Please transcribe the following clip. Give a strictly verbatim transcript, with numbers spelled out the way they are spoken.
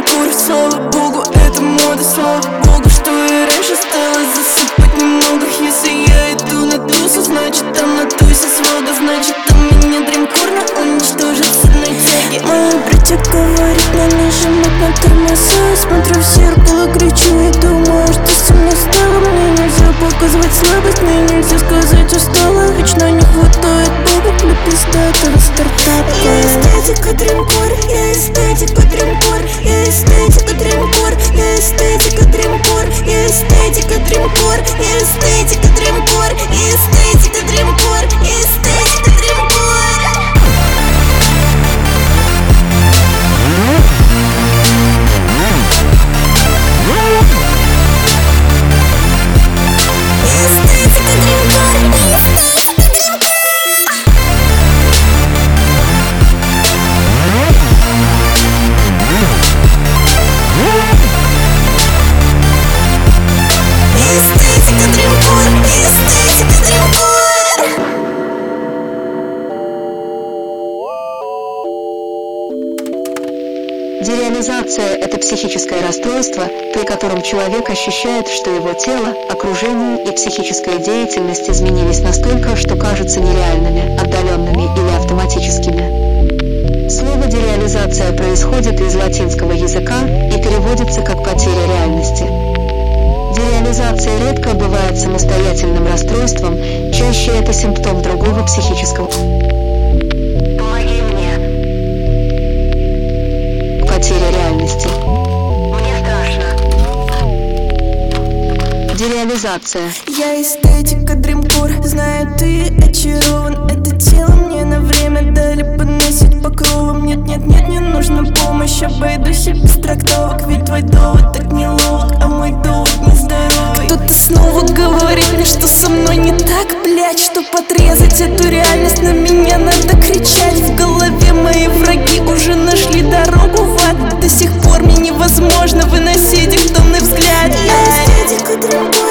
дримкор. Слава богу, это мода, слава богу, что и раньше стало засыпать немного. Если я иду на тусу, значит там на тусе свалка, значит там меня дримкор уничтожит с одной тяги. Моя братья говорит, не нажимать на тормоза. Смотрю в зеркало, кричу и думаю, что со мной стало. Мне нельзя показывать слабость, мне нельзя сказать устала. Вечно не хватает бабок для пиздатого стартапа. Я эстетика дримкор, я эстетика дримкор, я эстетика дримкор, я эстетика дримкор, я эстетика дримкор, я эстетика дримкор, я эстетика дримкор, я эстетика дримкор. Дереализация – это психическое расстройство, при котором человек ощущает, что его тело, окружение и психическая деятельность изменились настолько, что кажутся нереальными, отдаленными или автоматическими. Слово «дереализация» происходит из латинского языка и переводится как «потеря реальности». Дереализация редко бывает самостоятельным расстройством, чаще это симптом другого психического. Помоги мне. Потеря реальности. Мне страшно. Дереализация. Я эстетика дримкор, знаю, ты очарован. Это тело мне на время дали поносить покровом. Нет, нет, нет, не нужна помощь, обойдусь и без трактовок. Ведь твой довод так неловок, а мой довод нездоровый. Кто-то снова говорит мне, что со мной не так, блять. Что подрезать эту реальность, на меня надо кричать. В голове мои враги уже нашли дорогу в ад. До сих пор мне невозможно выносить их томный взгляд. Я эстетика дримкор.